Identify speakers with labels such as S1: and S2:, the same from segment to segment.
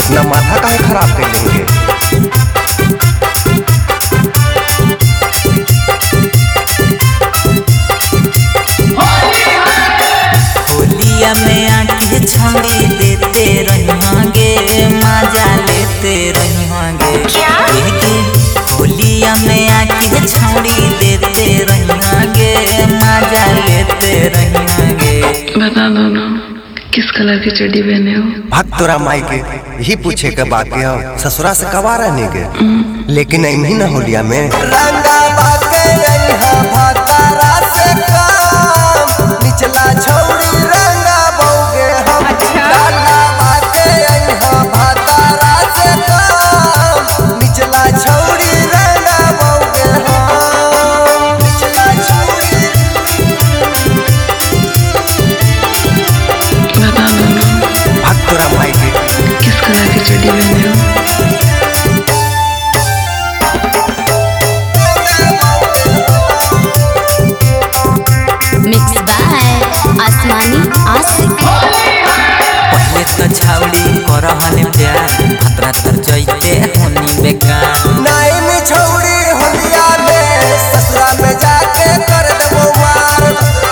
S1: इतना माथा काहे खराब कर लेंगे।
S2: होलिया में आके छौड़ी देते रहिहांगे, मजा लेते रहिहांगे। होलिया में आके छौड़ी देते रहिहांगे, मजा लेते रहिहांगे।
S3: बता दो ना किस कलर की चड्डी पहने हो?
S1: भाग तोरा माई के यही पूछे के बाकी हो, ससुरा से कवा रहने के। लेकिन नहीं ना होलिया में रंगा बाके यहाँ भातारा से काम, निचला छौड़ी रंगा बोगे हम। रंगा बाके यहाँ भातारा से काम, निचला छौड़ी रंगा बोगे हम। निचला छौड़ी
S3: बता दो ना
S1: भाग तोरा माई के
S3: किस कलर की चड्डी पहने हो?
S4: मिक्स बाय आसमानी आशिक।
S2: पहले तो छौड़ी करहन प्यार, भतरा तर जइते होनी बेकार।
S1: नाई में छौड़ी होलिया में, ससुरा में जाके कर देबो मार।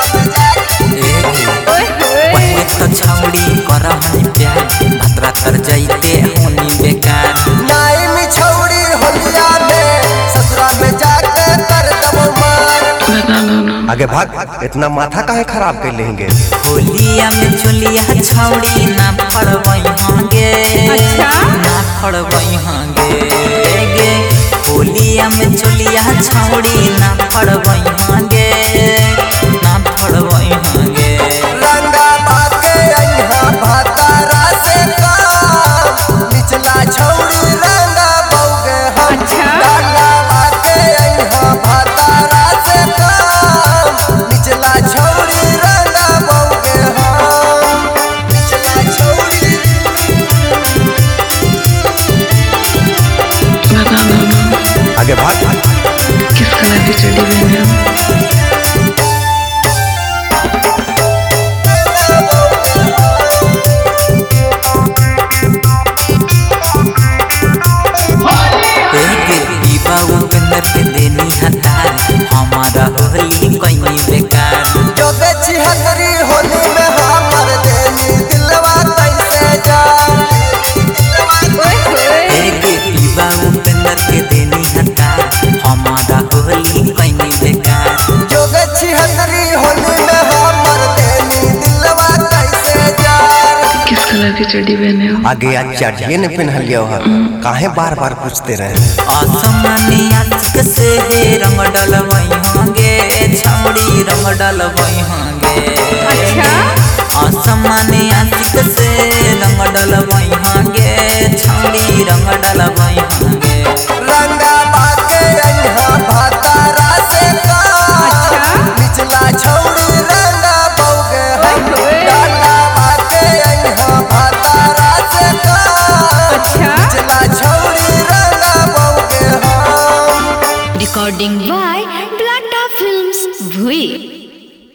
S2: पहले तो छौड़ी करहन प्यार, भतरा तर जइते होनी बेकार।
S1: नाई में छौड़ी होलिया में, ससुरा में जाके कर देबो मार।
S3: बता दो ना
S1: आगे भाग, इतना माथा काहे खराब कर लेंगे।
S2: होलिया में चोलिया छौड़ी ना फड़बई हांगे, ना फड़बई हांगे गे। होलिया में चोलिया छौड़ी ना फड़बई हांगे, ना फड़बई हांगे।
S1: रंगा बाके यहाँ भातारा से काम, निचला छौड़ी रंगा बोगे हम। रंगा बाके यहाँ भातारा से काम, निचला छौड़ी रंगा बोगे हम। निचला छौड़ी
S3: बता दो ना
S1: आगे भाग
S3: किस कलर की चड्डी पहने हो?
S2: उपेंद्र के देनी हतार, हमारा होली कहीं बेकार।
S1: जोगे छिहत्तरी होली में हमर देनी दिलवा कैसे जान।
S2: उपेंद्र के देनी हतार, हमारा होली कहीं बेकार।
S1: जोगे छिहत्तरी होली में हमर देनी दिलवा कैसे जान।
S3: किस कलर की चड्डी पहने हो?
S1: आगे आज चढ़िए ने पहनलियो है, काहे बार बार पूछते रहे।
S2: आसमानी आशिक से रंग डलवई होंगे, छौड़ी रंग डलवई होंगे। आसमानी आशिक से रंग डलवई होंगे, छौड़ी रंग डलवई होंगे।
S1: रंगा बाके यहाँ भातारा से काम, निचला छौड़ी रंगा बोगे हम। रंगा बाके यहाँ भातारा से काम, निचला छौड़ी रंगा बोगे हम।
S4: रिकॉर्डिंग